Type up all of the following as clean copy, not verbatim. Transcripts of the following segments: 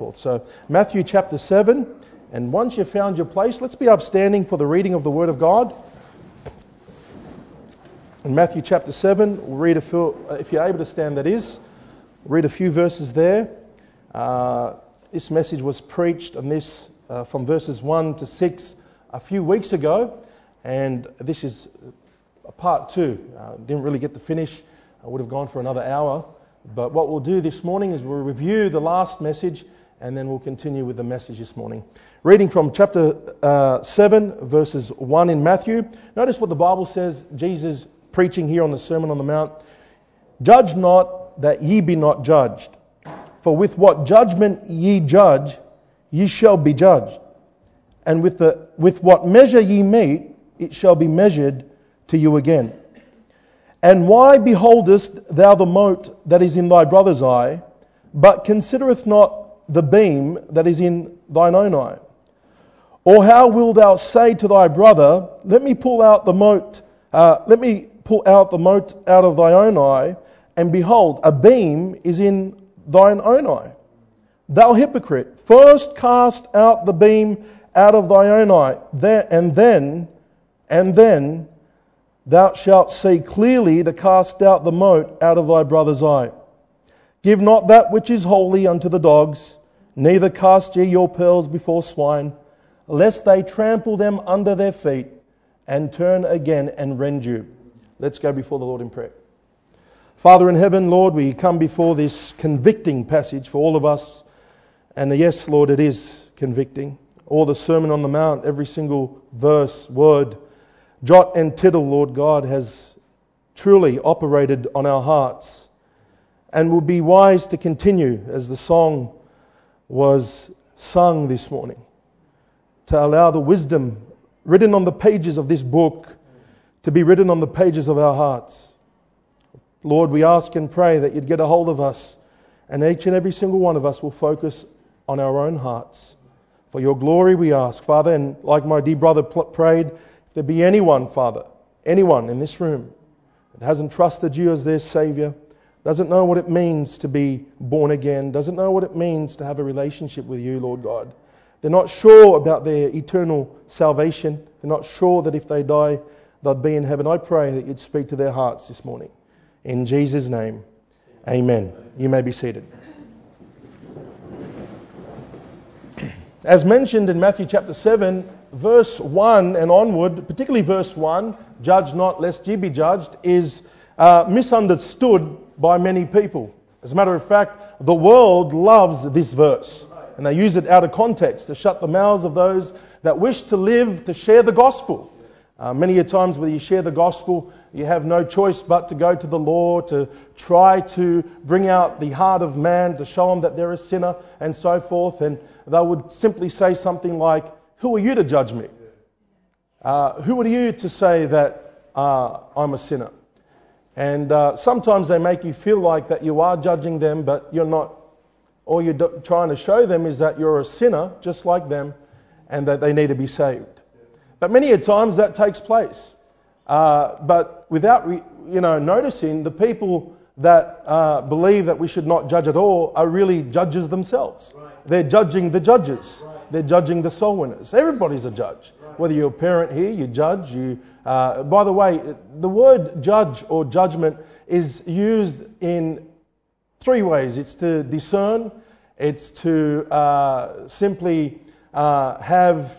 forth. So Matthew chapter 7, and once you've found your place, let's be upstanding for the reading of the Word of God. In Matthew chapter 7, we'll read if you're able to stand, that is, read a few verses there. This message was preached on this from verses 1 to 6 a few weeks ago, and this is part 2. Didn't really get to finish. I would have gone for another hour. But what we'll do this morning is we'll review the last message, and then we'll continue with the message this morning. Reading from chapter 7, verses 1 in Matthew. Notice what the Bible says, Jesus preaching here on the Sermon on the Mount. Judge not, that ye be not judged. For with what judgment ye judge, ye shall be judged. And with what measure ye mete, it shall be measured to you again. And why beholdest thou the mote that is in thy brother's eye, but considereth not the beam that is in thine own eye? Or how wilt thou say to thy brother, let me pull out the mote out of thy own eye, and behold, a beam is in thine own eye? Thou hypocrite, first cast out the beam out of thy own eye, and then thou shalt see clearly to cast out the mote out of thy brother's eye. Give not that which is holy unto the dogs, neither cast ye your pearls before swine, lest they trample them under their feet, and turn again and rend you. Let's go before the Lord in prayer. Father in heaven, Lord, we come before this convicting passage for all of us. And yes, Lord, it is convicting. All the Sermon on the Mount, every single verse, word, jot and tittle, Lord God, has truly operated on our hearts, and will be wise to continue, as the song was sung this morning, to allow the wisdom written on the pages of this book to be written on the pages of our hearts. Lord, we ask and pray that you'd get a hold of us, and each and every single one of us will focus on our own hearts. For your glory we ask, Father, and like my dear brother prayed, there be anyone, Father, anyone in this room that hasn't trusted you as their Saviour, doesn't know what it means to be born again, doesn't know what it means to have a relationship with you, Lord God. They're not sure about their eternal salvation. They're not sure that if they die, they'll be in heaven. I pray that you'd speak to their hearts this morning. In Jesus' name, amen. You may be seated. As mentioned in Matthew chapter 7, verse 1 and onward, particularly verse 1, judge not lest ye be judged, is misunderstood by many people. As a matter of fact, the world loves this verse, and they use it out of context to shut the mouths of those that wish to live to share the gospel. Many a times when you share the gospel, you have no choice but to go to the law, to try to bring out the heart of man, to show them that they're a sinner and so forth. And they would simply say something like, who are you to judge me? Who are you to say that I'm a sinner? And sometimes they make you feel like that you are judging them, but you're not. All you're trying to show them is that you're a sinner, just like them, and that they need to be saved. But many a times that takes place. But without noticing, the people that believe that we should not judge at all are really judges themselves. Right. They're judging the judges. Right. They're judging the soul winners. Everybody's a judge. Right. Whether you're a parent here, you judge. By the way, the word judge or judgment is used in 3 ways. It's to discern. It's to simply have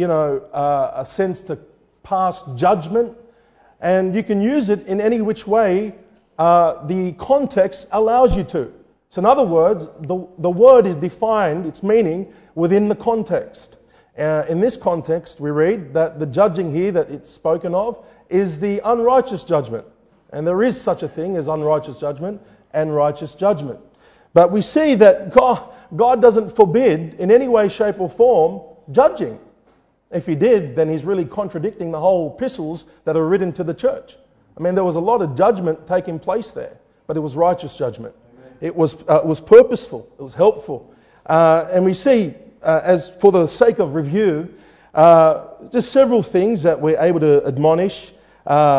a sense to pass judgment, and you can use it in any which way the context allows you to. So in other words, the word is defined, its meaning, within the context. In this context, we read that the judging here that it's spoken of is the unrighteous judgment. And there is such a thing as unrighteous judgment and righteous judgment. But we see that God doesn't forbid in any way, shape or form judging. If he did, then he's really contradicting the whole epistles that are written to the church. I mean, there was a lot of judgment taking place there, but it was righteous judgment. It was purposeful. It was helpful. And we see, as for the sake of review, just several things that we're able to admonish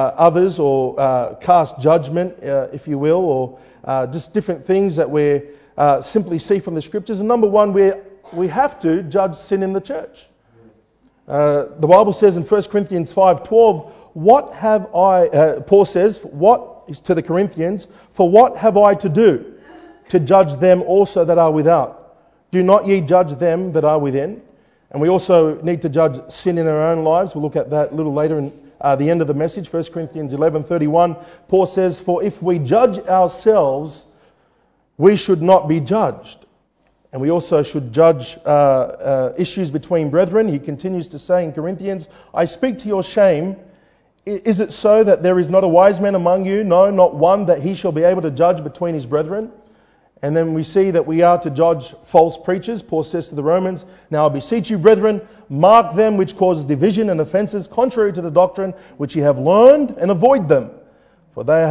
others or cast judgment, if you will, or just different things that we're simply see from the scriptures. And number one, we have to judge sin in the church. The Bible says in 1 Corinthians 5:12, what have I, Paul says, what is to the Corinthians, for what have I to do to judge them also that are without? Do not ye judge them that are within? And we also need to judge sin in our own lives. We'll look at that a little later in the end of the message. 1 Corinthians 11:31, Paul says, for if we judge ourselves, we should not be judged. And we also should judge issues between brethren. He continues to say in Corinthians, I speak to your shame. Is it so that there is not a wise man among you? No, not one, that he shall be able to judge between his brethren. And then we see that we are to judge false preachers. Paul says to the Romans, now I beseech you, brethren, mark them which cause division and offences contrary to the doctrine which ye have learned, and avoid them. For they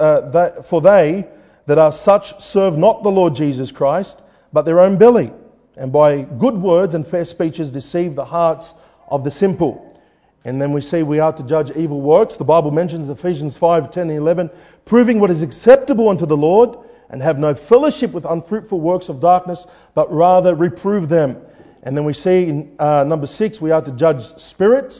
that are such serve not the Lord Jesus Christ, but their own belly, and by good words and fair speeches deceive the hearts of the simple. And then we see we are to judge evil works. The Bible mentions Ephesians 5:10 and 11, proving what is acceptable unto the Lord, and have no fellowship with unfruitful works of darkness, but rather reprove them. And then we see in number 6, we are to judge spirits.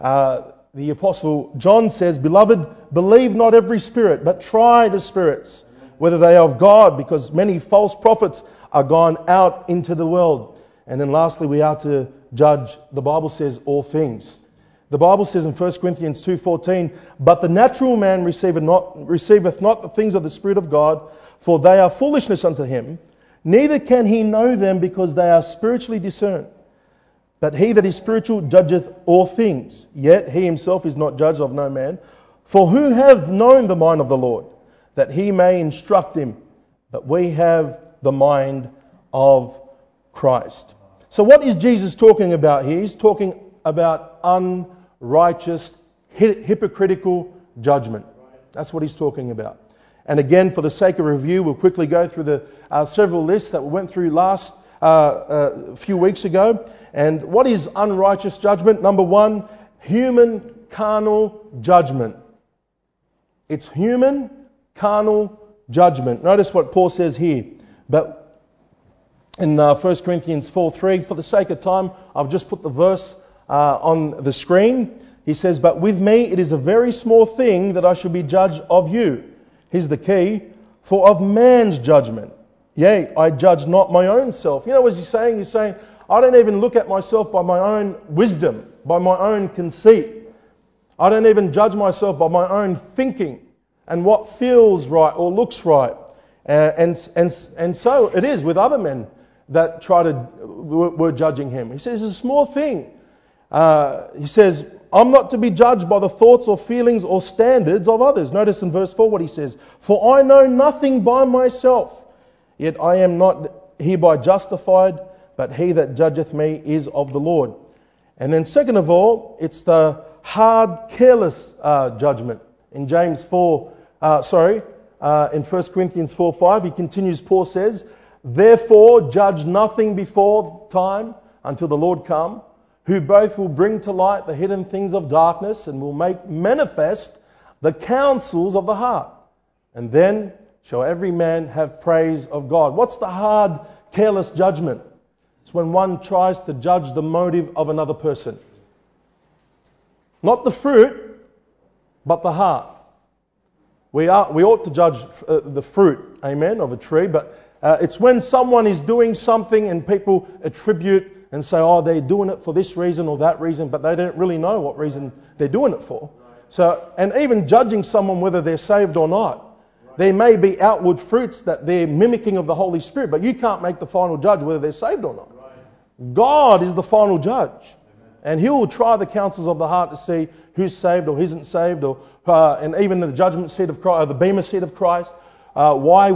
The Apostle John says, beloved, believe not every spirit, but try the spirits, whether they are of God, because many false prophets are gone out into the world. And then lastly, we are to judge, the Bible says, all things. The Bible says in 1 Corinthians 2:14, but the natural man receiveth not the things of the Spirit of God, for they are foolishness unto him, neither can he know them, because they are spiritually discerned. But he that is spiritual judgeth all things, yet he himself is not judged of no man. For who hath known the mind of the Lord, that he may instruct him? But we have the mind of Christ. So what is Jesus talking about here? He's talking about unrighteous, hypocritical judgment. That's what he's talking about. And again, for the sake of review, we'll quickly go through the several lists that we went through last few weeks ago. And what is unrighteous judgment? Number one, human carnal judgment. It's human carnal judgment. Notice what Paul says here. But in 1 Corinthians 4:3, for the sake of time, I've just put the verse on the screen. He says, but with me it is a very small thing that I should be judged of you. Here's the key. For of man's judgment, yea, I judge not my own self. You know what he's saying? He's saying, I don't even look at myself by my own wisdom, by my own conceit. I don't even judge myself by my own thinking and what feels right or looks right. And so it is with other men that were judging him. He says, it's a small thing. He says, I'm not to be judged by the thoughts or feelings or standards of others. Notice in verse 4 what he says. For I know nothing by myself, yet I am not hereby justified, but he that judgeth me is of the Lord. And then second of all, it's the hard, careless judgment. In in 1 Corinthians 4:5, he continues, Paul says, therefore judge nothing before time until the Lord come, who both will bring to light the hidden things of darkness and will make manifest the counsels of the heart. And then shall every man have praise of God. What's the hard, careless judgment? It's when one tries to judge the motive of another person. Not the fruit, but the heart. We ought to judge the fruit, amen, of a tree, but it's when someone is doing something and people attribute and say, oh, they're doing it for this reason or that reason, but they don't really know what reason they're doing it for. So, and even judging someone whether they're saved or not, there may be outward fruits that they're mimicking of the Holy Spirit, but you can't make the final judge whether they're saved or not. God is the final judge, and He will try the counsels of the heart to see who's saved or isn't saved, or and even the judgment seat of Christ, or the bema seat of Christ. Why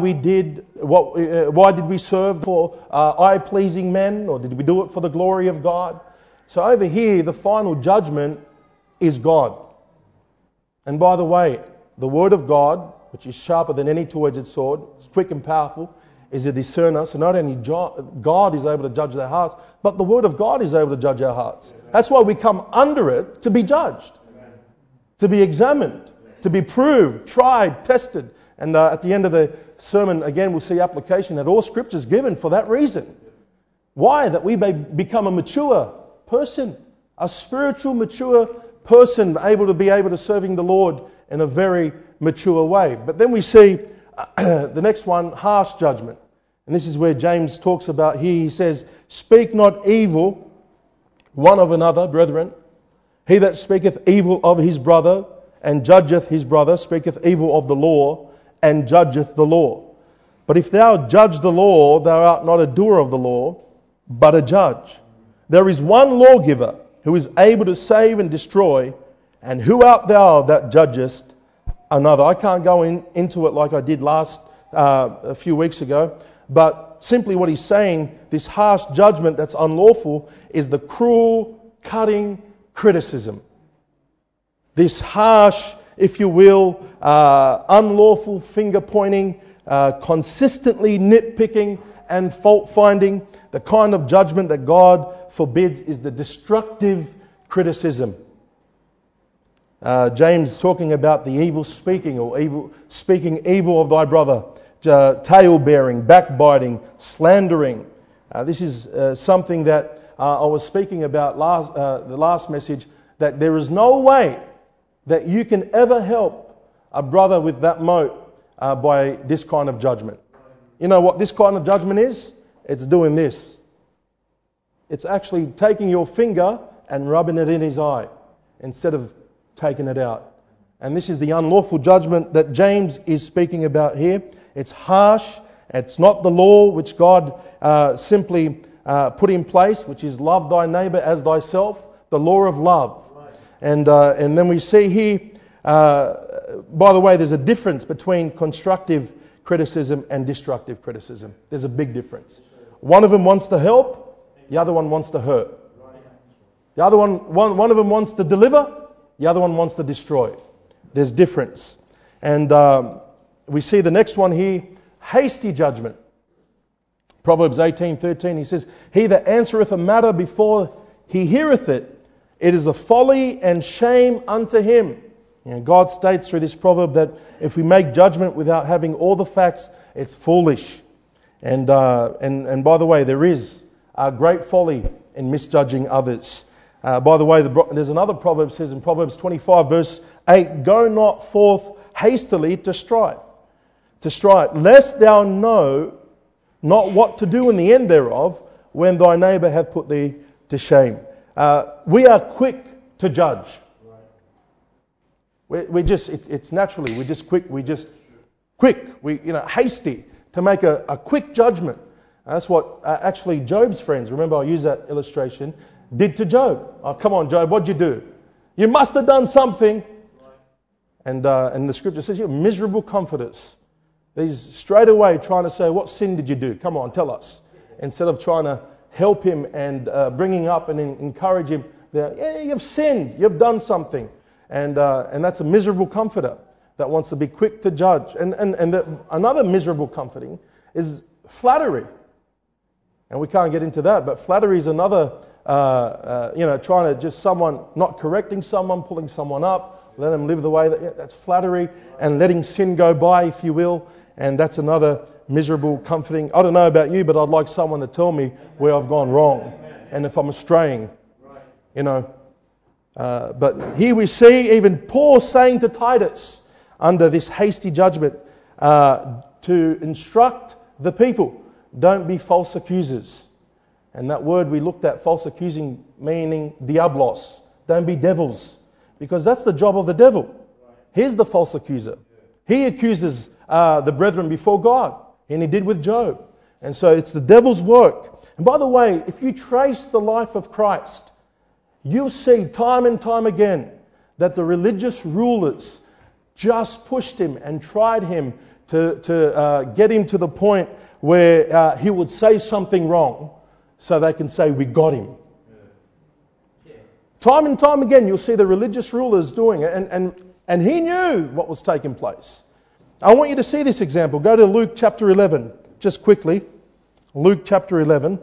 did we serve for eye-pleasing men, or did we do it for the glory of God? So over here, the final judgment is God. And by the way, the Word of God, which is sharper than any two-edged sword, it's quick and powerful, is a discerner. So not only God is able to judge their hearts, but the Word of God is able to judge our hearts. That's why we come under it, to be judged, to be examined, to be proved, tried, tested. And at the end of the sermon, again, we'll see application that all Scripture is given for that reason. Why? That we may become a mature person, a spiritual mature person, able to serving the Lord in a very mature way. But then we see the next one, harsh judgment. And this is where James talks about here. He says, "Speak not evil one of another, brethren. He that speaketh evil of his brother and judgeth his brother speaketh evil of the law and judgeth the law. But if thou judge the law, thou art not a doer of the law, but a judge. There is one lawgiver who is able to save and destroy, and who art thou that judgest another?" I can't go into it like I did a few weeks ago, but simply what he's saying, this harsh judgment that's unlawful, is the cruel, cutting criticism. This harsh, if you will, unlawful finger pointing, consistently nitpicking and fault finding, the kind of judgment that God forbids is the destructive criticism. James talking about the evil speaking, or speaking evil of thy brother, tale bearing, backbiting, slandering. This is something that I was speaking about the last message, that there is no way that you can ever help a brother with that mote by this kind of judgment. You know what this kind of judgment is? It's doing this. It's actually taking your finger and rubbing it in his eye instead of taking it out. And this is the unlawful judgment that James is speaking about here. It's harsh. It's not the law which God simply put in place, which is love thy neighbour as thyself, the law of love. And then we see here, by the way, there's a difference between constructive criticism and destructive criticism. There's a big difference. One of them wants to help, the other one wants to hurt. The other one of them wants to deliver, the other one wants to destroy. There's difference. And we see the next one here, hasty judgment. Proverbs 18:13, he says, "He that answereth a matter before he heareth it, it is a folly and shame unto him." And God states through this proverb that if we make judgment without having all the facts, it's foolish. And by the way, there is a great folly in misjudging others. By the way, there's another proverb says in Proverbs 25 verse 8, "Go not forth hastily to strive, lest thou know not what to do in the end thereof, when thy neighbour hath put thee to shame." We are quick to judge. It's naturally, we're just quick. Hasty to make a quick judgment. That's what actually Job's friends, remember I used that illustration, did to Job. "Oh, come on, Job, what'd you do? You must have done something." And the scripture says, "You're miserable comforters." He's straight away trying to say, "What sin did you do? Come on, tell us." Instead of trying to help him and bringing up and encourage him that, "Yeah, you've sinned, you've done something." And that's a miserable comforter that wants to be quick to judge. And another miserable comforting is flattery. And we can't get into that, but flattery is another, trying to just someone, not correcting someone, pulling someone up, let them live the way that's flattery, and letting sin go by, if you will. And that's another miserable comforting. I don't know about you, but I'd like someone to tell me where I've gone wrong and if I'm straying, But here we see even Paul saying to Titus, under this hasty judgment, to instruct the people, don't be false accusers. And that word we looked at, false accusing, meaning diablos. Don't be devils. Because that's the job of the devil. He's the false accuser. He accuses the brethren before God. And he did with Job. And so it's the devil's work. And by the way, if you trace the life of Christ, you'll see time and time again that the religious rulers just pushed him and tried him to get him to the point where he would say something wrong so they can say, "We got him." Time and time again, you'll see the religious rulers doing it, and he knew what was taking place. I want you to see this example. Go to Luke chapter 11, just quickly. Luke chapter 11.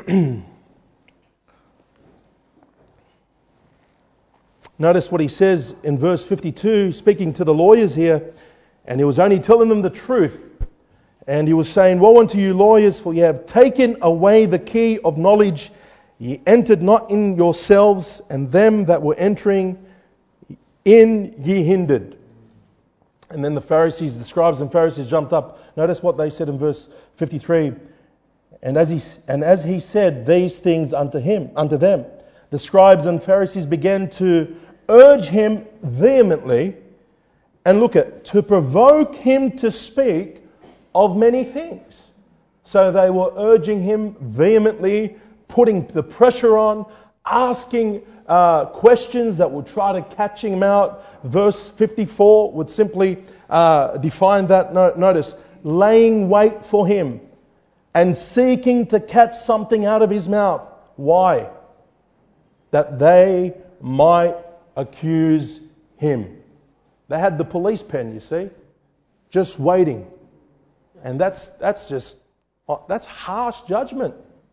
Notice what he says in verse 52, speaking to the lawyers here, and he was only telling them the truth. And he was saying, "Woe unto you lawyers, for ye have taken away the key of knowledge. Ye entered not in yourselves, and them that were entering in ye hindered." And then the Pharisees, the scribes and Pharisees jumped up. Notice what they said in verse 53. And as he said these things unto them, the scribes and Pharisees began to urge him vehemently, and to provoke him to speak of many things. So they were urging him vehemently, putting the pressure on, asking questions that would try to catch him out. Verse 54 would simply define that. Notice, laying wait for him and seeking to catch something out of his mouth. Why? That they might accuse him. They had the police pen, you see, just waiting. And that's harsh judgment.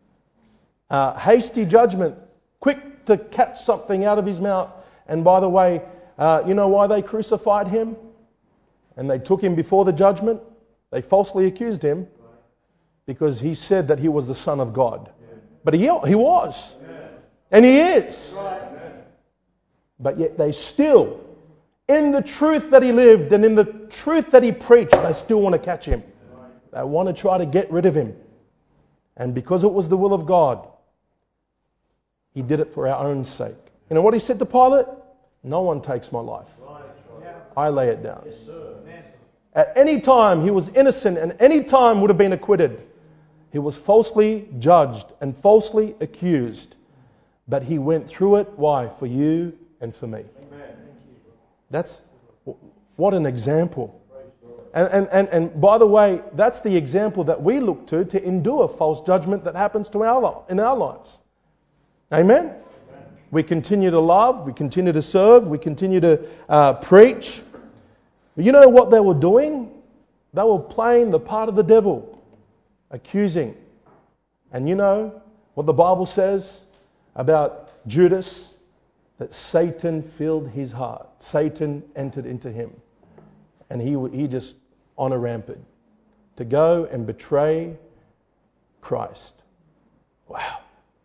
Hasty judgment. Quick to catch something out of his mouth. And by the way, you know why they crucified him? And they took him before the judgment? They falsely accused him because he said that he was the Son of God. But he was. And he is. But yet they still, in the truth that he lived and in the truth that he preached, they still want to catch him. They want to try to get rid of him. And because it was the will of God, he did it for our own sake. You know what he said to Pilate? No one takes my life. I lay it down. At any time he was innocent and any time would have been acquitted. He was falsely judged and falsely accused. But he went through it. Why? For you and for me. What an example. And by the way, that's the example that we look to endure false judgment that happens in our lives. Amen? We continue to love, we continue to serve, we continue to preach. But you know what they were doing? They were playing the part of the devil, accusing. And you know what the Bible says about Judas? That Satan filled his heart. Satan entered into him. And he just on a rampant to go and betray Christ. Wow.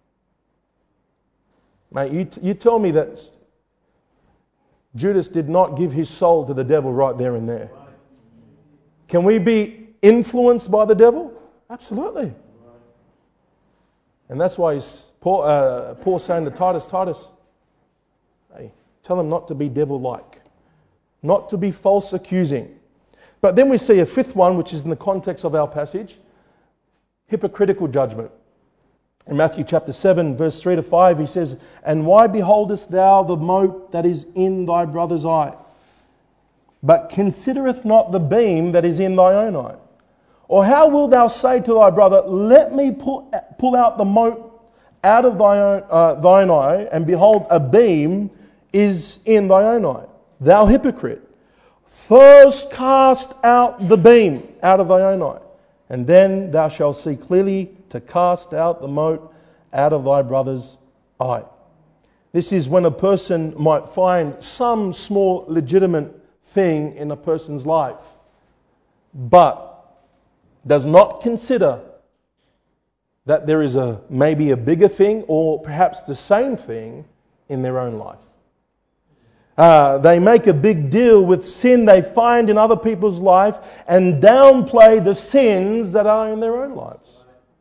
Mate, you tell me that Judas did not give his soul to the devil right there and there. Can we be influenced by the devil? Absolutely. And that's why Paul saying to Titus, hey, tell him not to be devil-like, not to be false accusing. But then we see a fifth one, which is in the context of our passage, hypocritical judgment. In Matthew chapter 7, verse 3 to 5, he says, "And why beholdest thou the mote that is in thy brother's eye, but considereth not the beam that is in thy own eye? Or how wilt thou say to thy brother, Let me pull out the mote out of thine eye, and behold, a beam is in thy own eye? Thou hypocrite, first cast out the beam out of thy own eye, and then thou shalt see clearly to cast out the mote out of thy brother's eye." This is when a person might find some small legitimate thing in a person's life, but does not consider that there is maybe a bigger thing or perhaps the same thing in their own life. They make a big deal with sin they find in other people's life and downplay the sins that are in their own lives.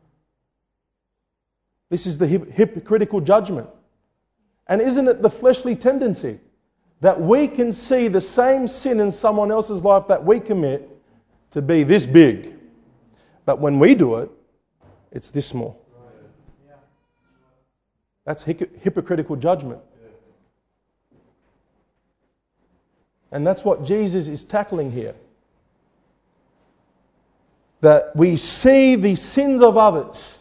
This is the hypocritical judgment. And isn't it the fleshly tendency that we can see the same sin in someone else's life that we commit to be this big, but when we do it, it's this small? That's hypocritical judgment. And that's what Jesus is tackling here. That we see the sins of others.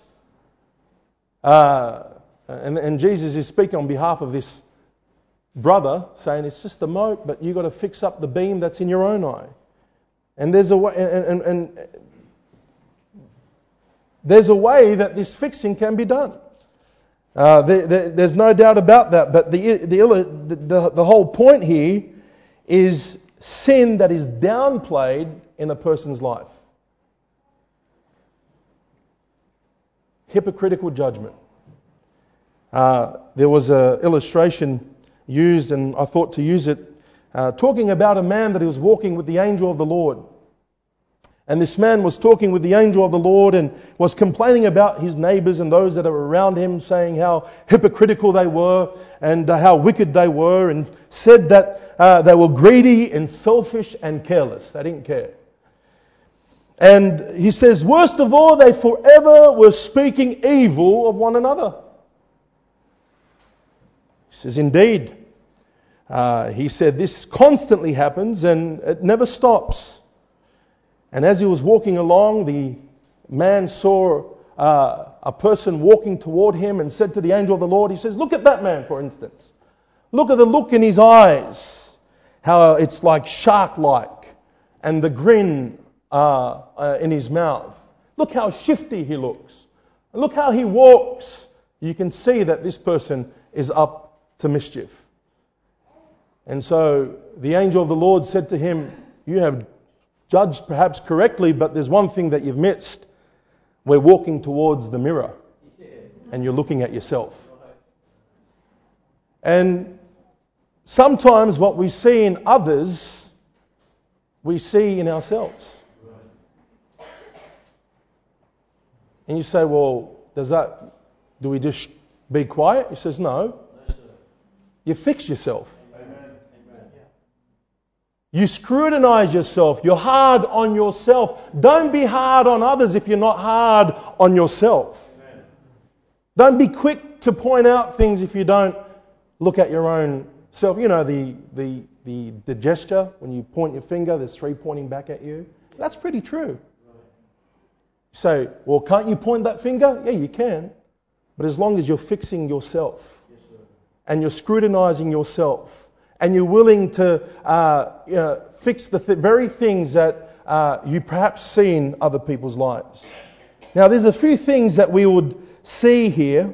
And Jesus is speaking on behalf of this brother, saying it's just a mote, but you've got to fix up the beam that's in your own eye. And there's a way, and there's a way that this fixing can be done. There's no doubt about that. But the whole point here is sin that is downplayed in a person's life. Hypocritical judgment. There was an illustration used, and I thought to use it, talking about a man that he was walking with the angel of the Lord. And this man was talking with the angel of the Lord and was complaining about his neighbours and those that are around him, saying how hypocritical they were and how wicked they were, and said that they were greedy and selfish and careless. They didn't care. And he says, worst of all, they forever were speaking evil of one another. He says, indeed. He said, this constantly happens and it never stops. And as he was walking along, the man saw a person walking toward him and said to the angel of the Lord, he says, look at that man, for instance. Look at the look in his eyes, how it's like shark-like, and the grin in his mouth. Look how shifty he looks. Look how he walks. You can see that this person is up to mischief. And so the angel of the Lord said to him, you have judged perhaps correctly, but there's one thing that you've missed. We're walking towards the mirror and you're looking at yourself. And sometimes what we see in others, we see in ourselves. And you say, well, do we just be quiet? He says, no. You fix yourself. You scrutinize yourself. You're hard on yourself. Don't be hard on others if you're not hard on yourself. Amen. Don't be quick to point out things if you don't look at your own self. You know, the gesture, when you point your finger, there's three pointing back at you. That's pretty true. You say, well, can't you point that finger? Yeah, you can. But as long as you're fixing yourself and you're scrutinizing yourself, and you're willing to fix the very things that you perhaps see in other people's lives. Now, there's a few things that we would see here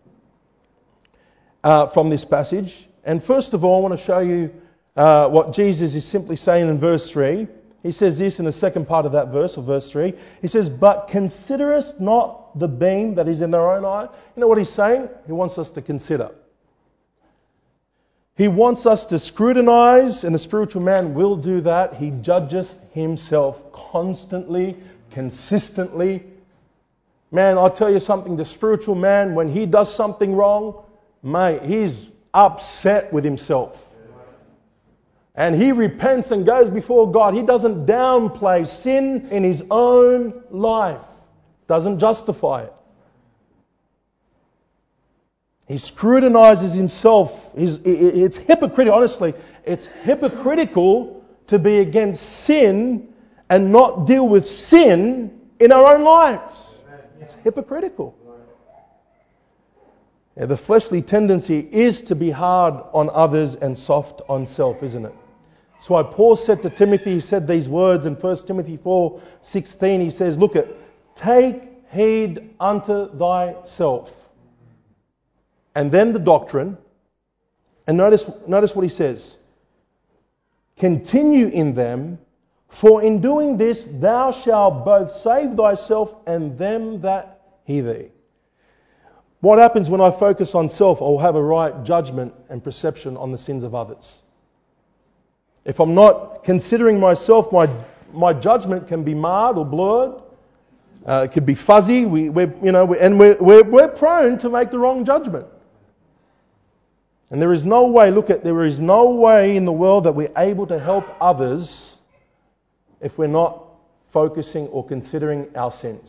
from this passage. And first of all, I want to show you what Jesus is simply saying in verse 3. He says this in the second part of that verse, of verse 3. He says, but considerest not the beam that is in their own eye. You know what he's saying? He wants us to consider. He wants us to scrutinize, and the spiritual man will do that. He judges himself constantly, consistently. Man, I'll tell you something, the spiritual man, when he does something wrong, mate, he's upset with himself. And he repents and goes before God. He doesn't downplay sin in his own life. Doesn't justify it. He scrutinizes himself. It's hypocritical, honestly. It's hypocritical to be against sin and not deal with sin in our own lives. It's hypocritical. Yeah, the fleshly tendency is to be hard on others and soft on self, isn't it? That's why Paul said to Timothy, he said these words in 1 Timothy 4:16. He says, look at, take heed unto thyself. And then the doctrine, and notice what he says. Continue in them, for in doing this thou shalt both save thyself and them that hear thee. What happens when I focus on self? I'll have a right judgment and perception on the sins of others. If I'm not considering myself, my judgment can be marred or blurred. It could be fuzzy. We're prone to make the wrong judgment. And there is no way in the world that we're able to help others if we're not focusing or considering our sins.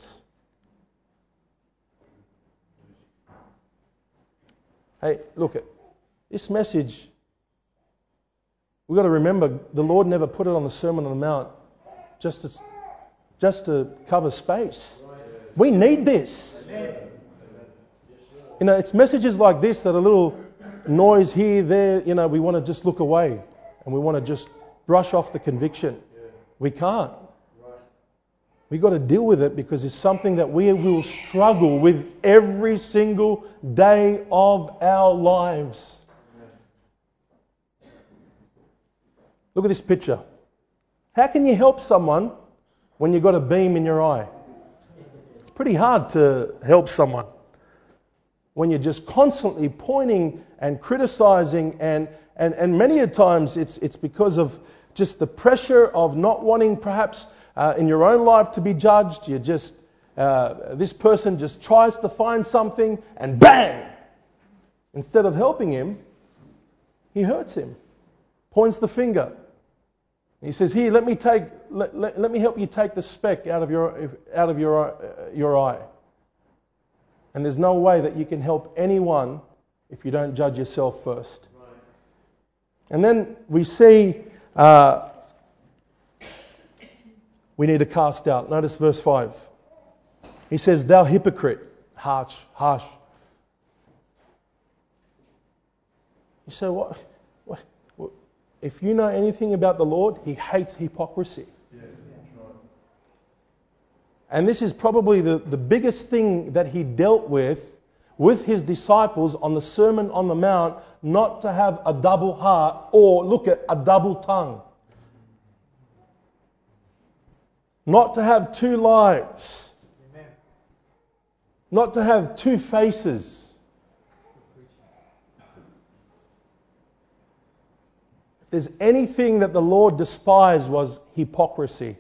Hey, look at this message. We've got to remember the Lord never put it on the Sermon on the Mount just to cover space. We need this. It's messages like this that are a little noise here, there, we want to just look away and we want to just brush off the conviction. We can't. We've got to deal with it because it's something that we will struggle with every single day of our lives. Look at this picture. How can you help someone when you've got a beam in your eye? It's pretty hard to help someone when you're just constantly pointing and criticizing, and many a times it's because of just the pressure of not wanting perhaps in your own life to be judged. You just this person just tries to find something and bang! Instead of helping him, he hurts him, points the finger. He says, "Here, let me help you take the speck out of your eye." And there's no way that you can help anyone if you don't judge yourself first. Right. And then we see we need to cast out. Notice verse 5. He says, "Thou hypocrite." Harsh. You say, what? If you know anything about the Lord, He hates hypocrisy. Yeah, that's right. And this is probably the biggest thing that He dealt with His disciples on the Sermon on the Mount, not to have a double heart or, look at, a double tongue. Not to have two lives. Amen. Not to have two faces. If there's anything that the Lord despised, was hypocrisy.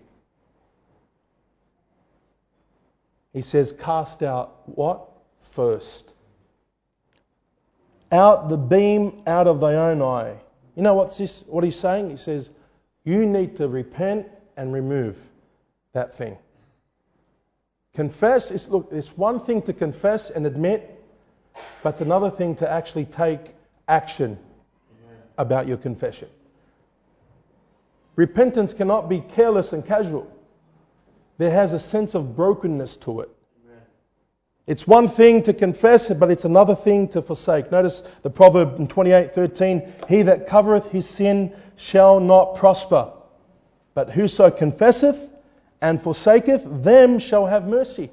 He says, cast out what? First. Out the beam out of thy own eye. You know what he's saying? He says, you need to repent and remove that thing. Confess, it's one thing to confess and admit, but it's another thing to actually take action about your confession. Repentance cannot be careless and casual. There has a sense of brokenness to it. It's one thing to confess, but it's another thing to forsake. Notice the proverb in 28:13, he that covereth his sin shall not prosper, but whoso confesseth and forsaketh, them shall have mercy.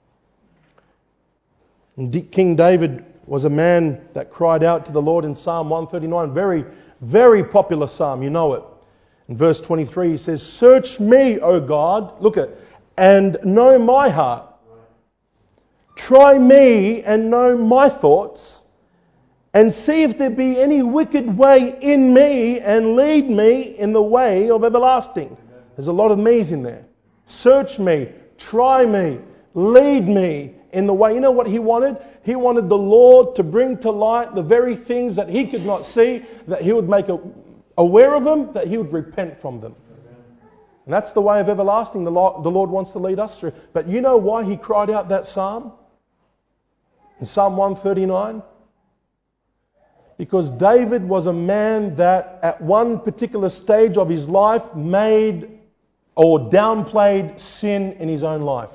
And King David was a man that cried out to the Lord in Psalm 139, very, very popular psalm, you know it. In verse 23 he says, search me, O God, look at, and know my heart. Try me and know my thoughts, and see if there be any wicked way in me, and lead me in the way of everlasting. There's a lot of me's in there. Search me, try me, lead me in the way. You know what he wanted? He wanted the Lord to bring to light the very things that he could not see, that he would make aware of them, that he would repent from them. And that's the way of everlasting the Lord wants to lead us through. But you know why he cried out that psalm? In Psalm 139? Because David was a man that at one particular stage of his life made or downplayed sin in his own life.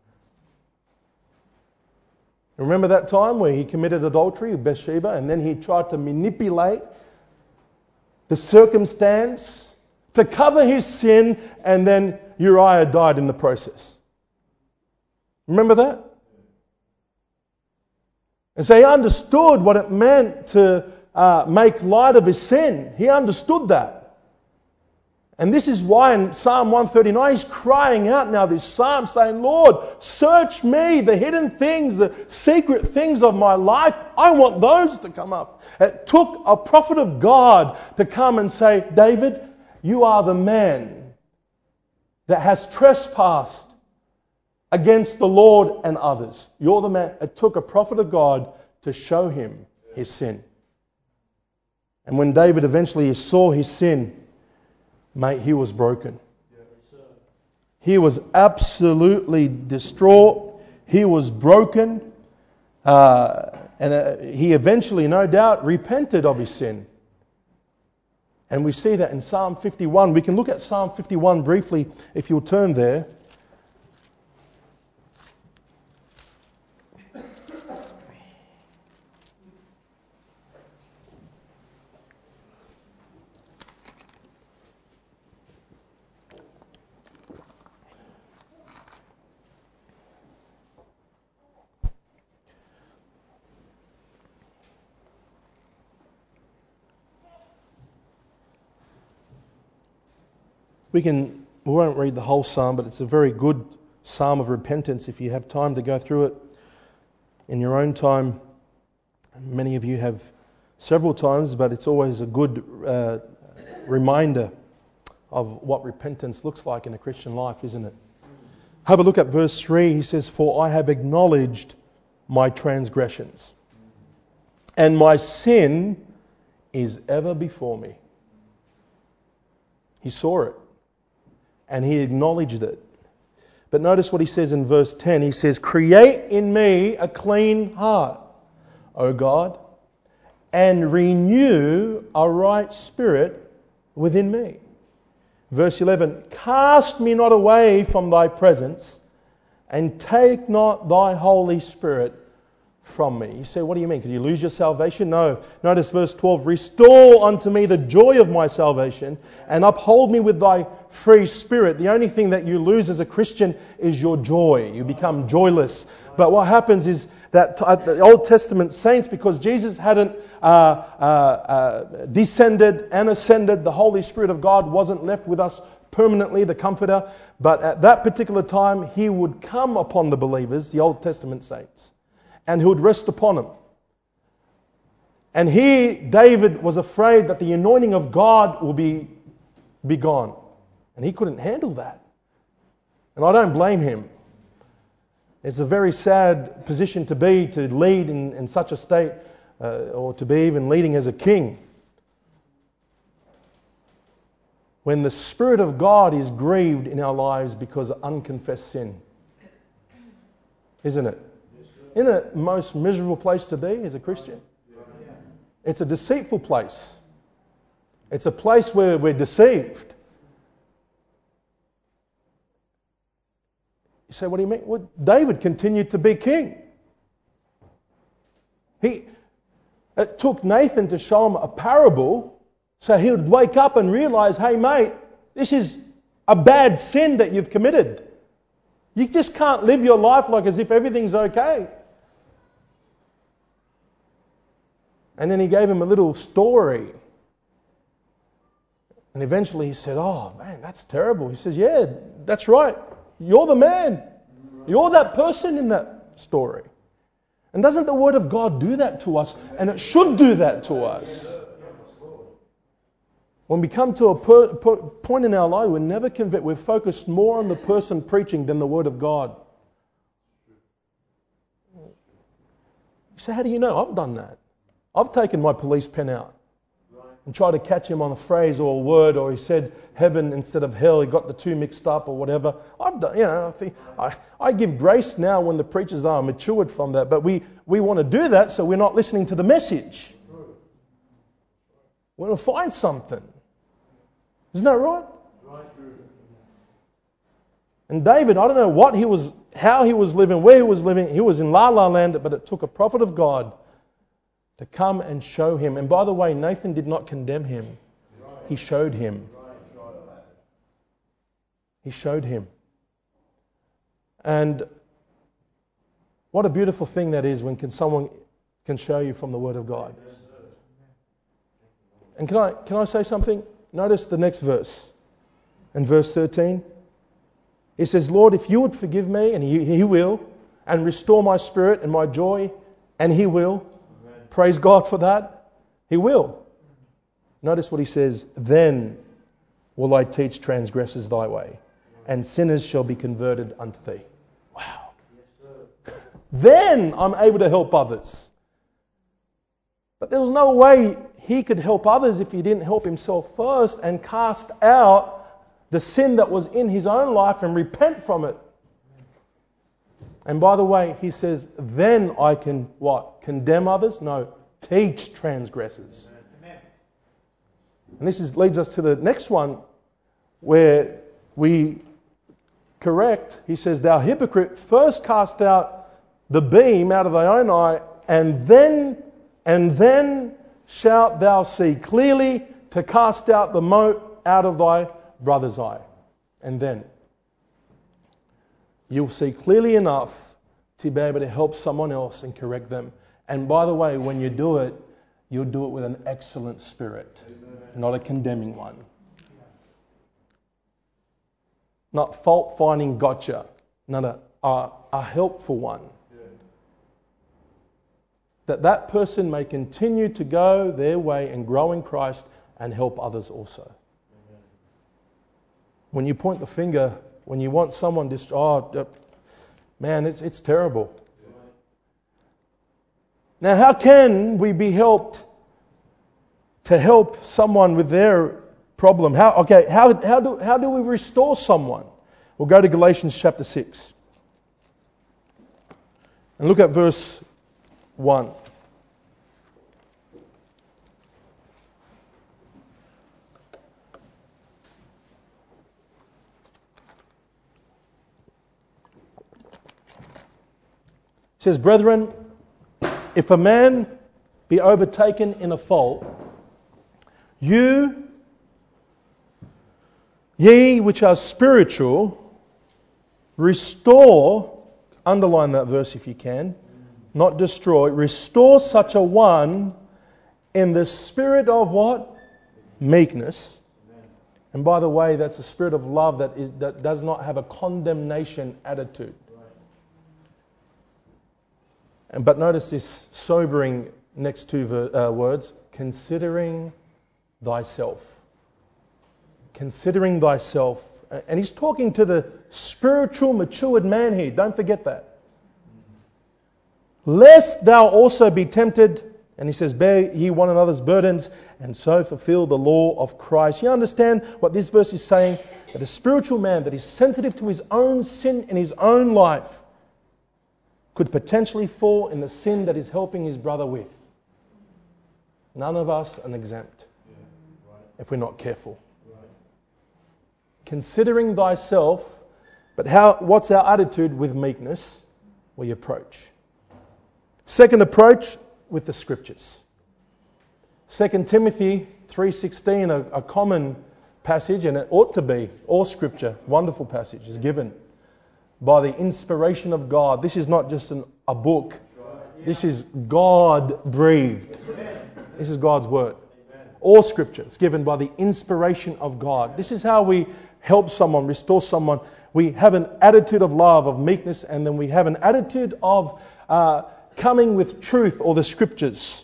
Remember that time where he committed adultery with Bathsheba, and then he tried to manipulate the circumstance to cover his sin, and then Uriah died in the process. Remember that? And so he understood what it meant to make light of his sin. He understood that. And this is why in Psalm 139 he's crying out now this psalm saying, Lord, search me, the hidden things, the secret things of my life. I want those to come up. It took a prophet of God to come and say, David, you are the man that has trespassed against the Lord and others. You're the man. It took a prophet of God to show him his sin. And when David eventually saw his sin, mate, he was broken. He was absolutely distraught. He was broken. And he eventually, no doubt, repented of his sin. And we see that in Psalm 51. We can look at Psalm 51 briefly if you'll turn there. We won't read the whole psalm, but it's a very good psalm of repentance if you have time to go through it in your own time. Many of you have several times, but it's always a good reminder of what repentance looks like in a Christian life, isn't it? Have a look at verse 3. He says, "For I have acknowledged my transgressions, and my sin is ever before me." He saw it, and he acknowledged it. But notice what he says in verse 10. He says, "Create in me a clean heart, O God, and renew a right spirit within me." Verse 11, "Cast me not away from thy presence, and take not thy Holy Spirit from me." You say, what do you mean? Could you lose your salvation? No. Notice verse 12, "Restore unto me the joy of my salvation, and uphold me with thy free spirit." The only thing that you lose as a Christian is your joy. You become joyless. But what happens is that the Old Testament saints, because Jesus hadn't descended and ascended, the Holy Spirit of God wasn't left with us permanently, the Comforter. But at that particular time, He would come upon the believers, the Old Testament saints, and He would rest upon them. And here, David was afraid that the anointing of God will be gone. And he couldn't handle that. And I don't blame him. It's a very sad position to be, to lead in such a state, or to be even leading as a king. When the Spirit of God is grieved in our lives because of unconfessed sin. Isn't it? Isn't it the most miserable place to be as a Christian? It's a deceitful place. It's a place where we're deceived. You say, what do you mean? Well, David continued to be king. It took Nathan to show him a parable so he would wake up and realize, hey mate, this is a bad sin that you've committed. You just can't live your life like as if everything's okay. And then he gave him a little story. And eventually he said, "Oh man, that's terrible." He says, "Yeah, that's right. You're the man. You're that person in that story." And doesn't the Word of God do that to us? And it should do that to us. When we come to a point in our life, we're never convinced. We're focused more on the person preaching than the Word of God. You say, how do you know? I've done that. I've taken my police pen out and tried to catch him on a phrase or a word, or he said heaven instead of hell. He got the two mixed up or whatever. I've done, I give grace now when the preachers are matured from that. But we want to do that so we're not listening to the message. We want to find something. Isn't that right? And David, I don't know how he was living, where he was living. He was in La La Land, but it took a prophet of God to come and show him. And by the way, Nathan did not condemn him. He showed him. He showed him. And what a beautiful thing that is when someone can show you from the Word of God. And can I say something? Notice the next verse. In verse 13, he says, "Lord, if you would forgive me," and he will, "and restore my spirit and my joy," and he will. Praise God for that. He will. Notice what he says, "Then will I teach transgressors thy way, and sinners shall be converted unto thee." Wow. Then I'm able to help others. But there was no way he could help others if he didn't help himself first and cast out the sin that was in his own life and repent from it. And by the way, he says, then I can what? Condemn others? No, teach transgressors. Amen. And this leads us to the next one where we correct. He says, "Thou hypocrite, first cast out the beam out of thy own eye, and then shalt thou see clearly to cast out the mote out of thy brother's eye." And then you'll see clearly enough to be able to help someone else and correct them. And by the way, when you do it, you'll do it with an excellent spirit, not a condemning one. Not fault-finding gotcha. No, a helpful one. That person may continue to go their way and grow in Christ and help others also. Amen. When you point the finger, when you want someone man, it's terrible. Amen. Now, how can we be helped to help someone with their problem? How do we restore someone? We'll go to Galatians chapter 6 and look at verse 1. It says, "Brethren, if a man be overtaken in a fault, ye which are spiritual, restore," underline that verse if you can, not destroy, "restore such a one in the spirit of" what? Meekness. And by the way, that's a spirit of love that does not have a condemnation attitude. But notice this sobering next two words, considering thyself. Considering thyself. And he's talking to the spiritual matured man here. Don't forget that. "Lest thou also be tempted," and he says, "bear ye one another's burdens, and so fulfill the law of Christ." You understand what this verse is saying? That a spiritual man that is sensitive to his own sin in his own life could potentially fall in the sin that he's helping his brother with. None of us are exempt if we're not careful. Considering thyself, but what's our attitude with meekness? We approach. Second approach, with the Scriptures. 2 Timothy 3:16, a common passage, and it ought to be. All Scripture, wonderful passage, is given by the inspiration of God. This is not just a book. This is God-breathed. This is God's Word. All Scripture is given by the inspiration of God. This is how we help someone, restore someone. We have an attitude of love, of meekness, and then we have an attitude of coming with truth, or the Scriptures.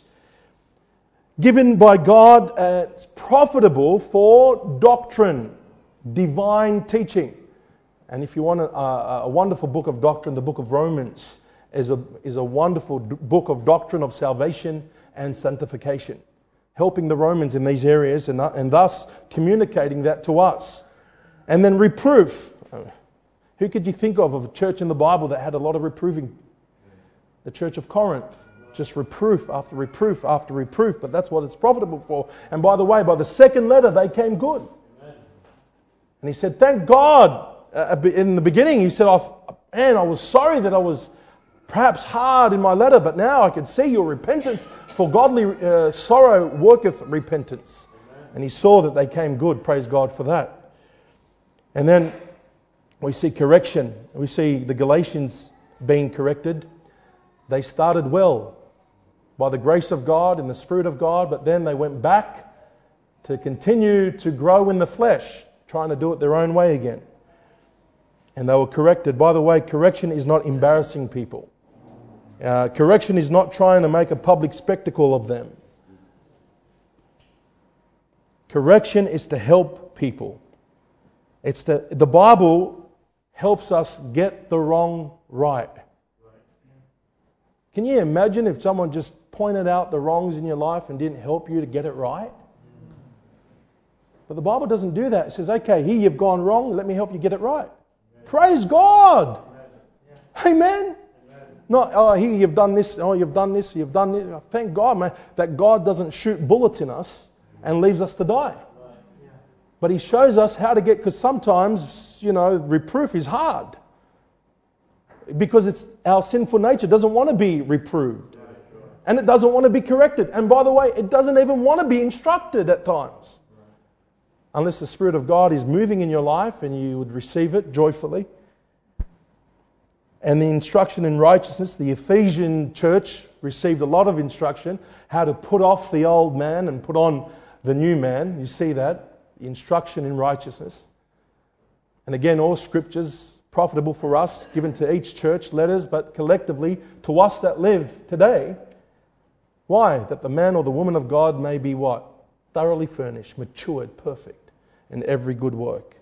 Given by God, it's profitable for doctrine, divine teaching. And if you want a wonderful book of doctrine, the book of Romans is a wonderful book of doctrine of salvation and sanctification, helping the Romans in these areas and thus communicating that to us. And then reproof. Who could you think of a church in the Bible that had a lot of reproving? The church of Corinth. Just reproof after reproof after reproof. But that's what it's profitable for. And by the way, by the second letter, they came good. And he said, thank God. In the beginning, he said, man, I was sorry that I was perhaps hard in my letter, but now I can see your repentance, for godly sorrow worketh repentance. And he saw that they came good. Praise God for that. And then we see correction. We see the Galatians being corrected. They started well by the grace of God and the Spirit of God, but then they went back to continue to grow in the flesh, trying to do it their own way again. And they were corrected. By the way, correction is not embarrassing people. Correction is not trying to make a public spectacle of them. Correction is to help people. The Bible helps us get the wrong right. Can you imagine if someone just pointed out the wrongs in your life and didn't help you to get it right? But the Bible doesn't do that. It says, okay, here you've gone wrong, let me help you get it right. Praise God! Amen? Not, here you've done this, you've done this, you've done this. Thank God, man, that God doesn't shoot bullets in us and leaves us to die. But He shows us how to get, because sometimes, reproof is hard. Because it's our sinful nature doesn't want to be reproved. And it doesn't want to be corrected. And by the way, it doesn't even want to be instructed at times. Unless the Spirit of God is moving in your life and you would receive it joyfully. And the instruction in righteousness, the Ephesian church received a lot of instruction, how to put off the old man and put on the new man. You see that, the instruction in righteousness. And again, all scriptures profitable for us, given to each church, letters, but collectively to us that live today. Why? That the man or the woman of God may be what? Thoroughly furnished, matured, perfect in every good work.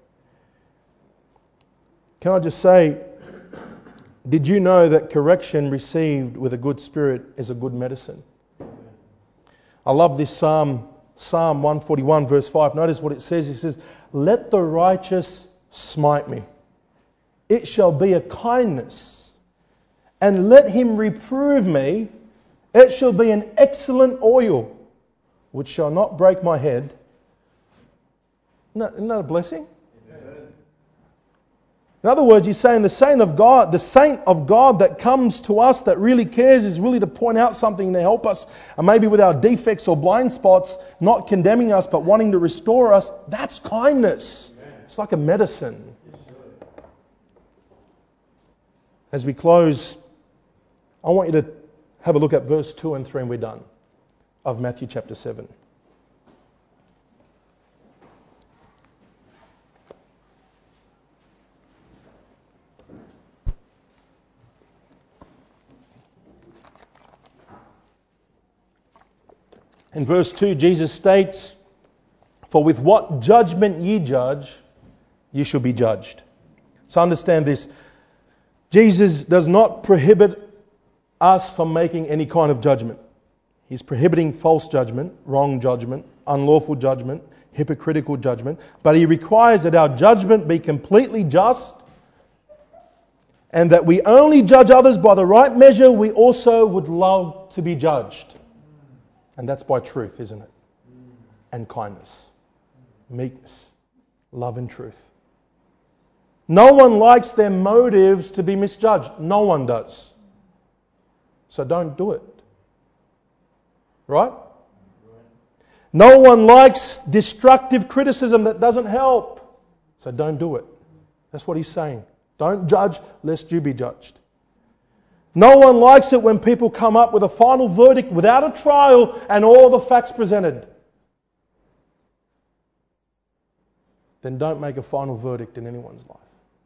Can I just say, did you know that correction received with a good spirit is a good medicine? I love this Psalm 141 verse 5. Notice what it says. It says, "Let the righteous smite me. It shall be a kindness. And let him reprove me. It shall be an excellent oil, which shall not break my head." Isn't that a blessing? In other words, he's saying the saint of God that comes to us, that really cares, is really to point out something to help us, and maybe with our defects or blind spots, not condemning us, but wanting to restore us. That's kindness. It's like a medicine. As we close, I want you to have a look at verse 2 and 3, and we're done, of Matthew chapter 7. In verse 2, Jesus states, "For with what judgment ye judge, ye shall be judged." So understand this. Jesus does not prohibit us from making any kind of judgment. He's prohibiting false judgment, wrong judgment, unlawful judgment, hypocritical judgment. But He requires that our judgment be completely just, and that we only judge others by the right measure we also would love to be judged. And that's by truth, isn't it? And kindness, meekness, love and truth. No one likes their motives to be misjudged. No one does. So don't do it. Right? No one likes destructive criticism that doesn't help. So don't do it. That's what He's saying. Don't judge lest you be judged. No one likes it when people come up with a final verdict without a trial and all the facts presented. Then don't make a final verdict in anyone's life.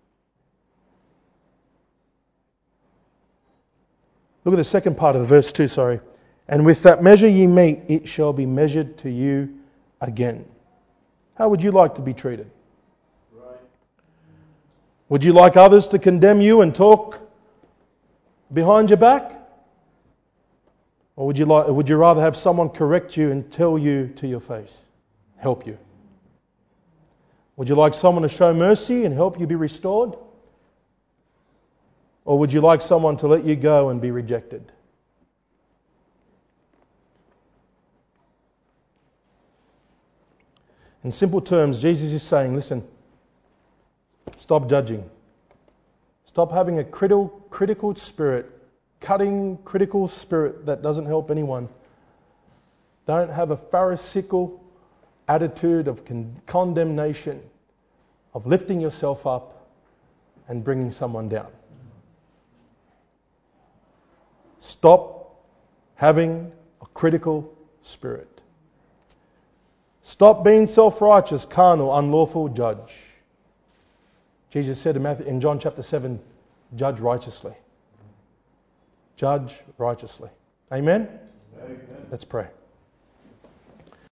Look at the second part of verse 2, "And with that measure ye mete, it shall be measured to you again." How would you like to be treated? Right. Would you like others to condemn you and talk behind your back? Or would you rather have someone correct you and tell you to your face, help you? Would you like someone to show mercy and help you be restored? Or would you like someone to let you go and be rejected? In simple terms, Jesus is saying, listen, stop judging. Stop having a critical spirit, cutting critical spirit that doesn't help anyone. Don't have a pharisaical attitude of condemnation, of lifting yourself up and bringing someone down. Stop having a critical spirit. Stop being self-righteous, carnal, unlawful judge. Jesus said in John chapter 7, judge righteously. Judge righteously. Amen? Amen. Let's pray.